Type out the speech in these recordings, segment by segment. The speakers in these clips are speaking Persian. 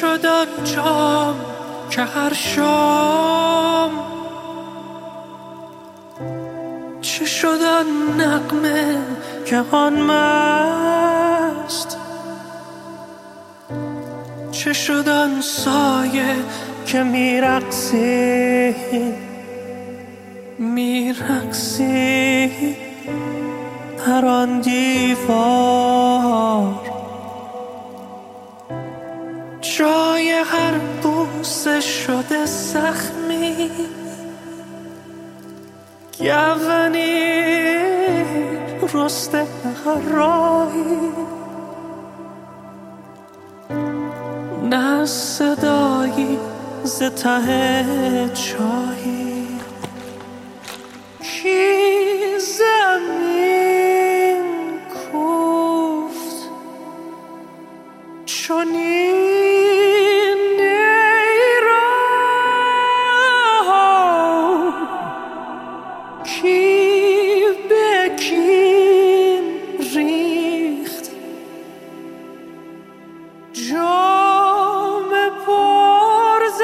شد آنجام که هر شام، چه شد آن نغمه که آن مست، چه شد آن سایه که میرقصی در آن دیوار، جای هر بوسه شده زخمی، گونی رسته هر راهی، نه صدایی ز ته چاهی. کی زمین کوفت چنین نیرام، کی به کین ریخت جام پر ز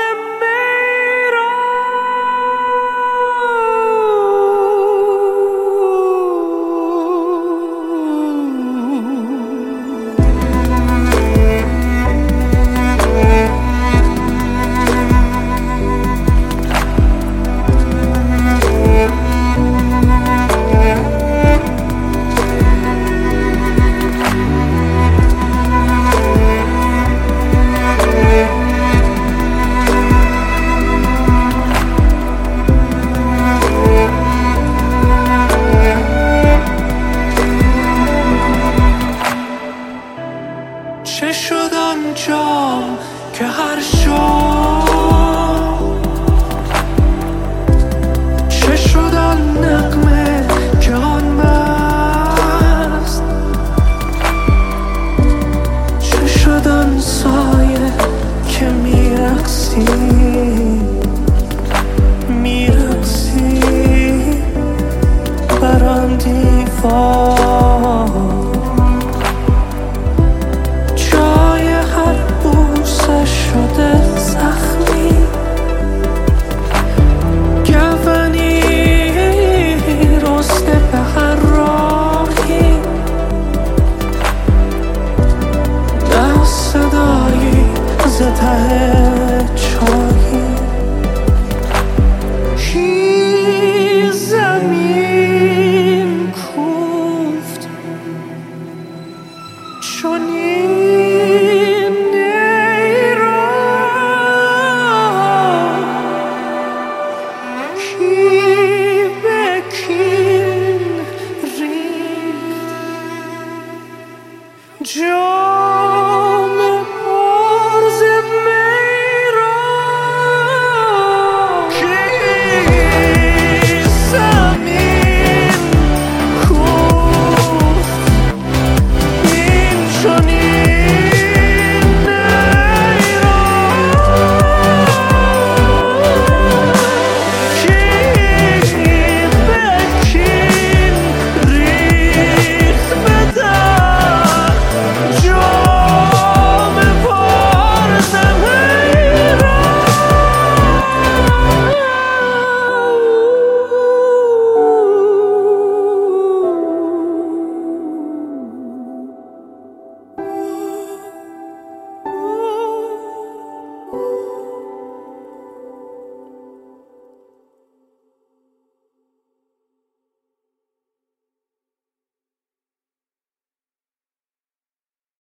چه شد آنجام که هر شام، چه شد آن نغمه که آن مست، چه شد آن سایه که میرقصی بر آن دیوار، شده زخمی، گونی رسته به هر راهی، نه صدایی ز ته چاهی. کی زمین کوفت چنین joy.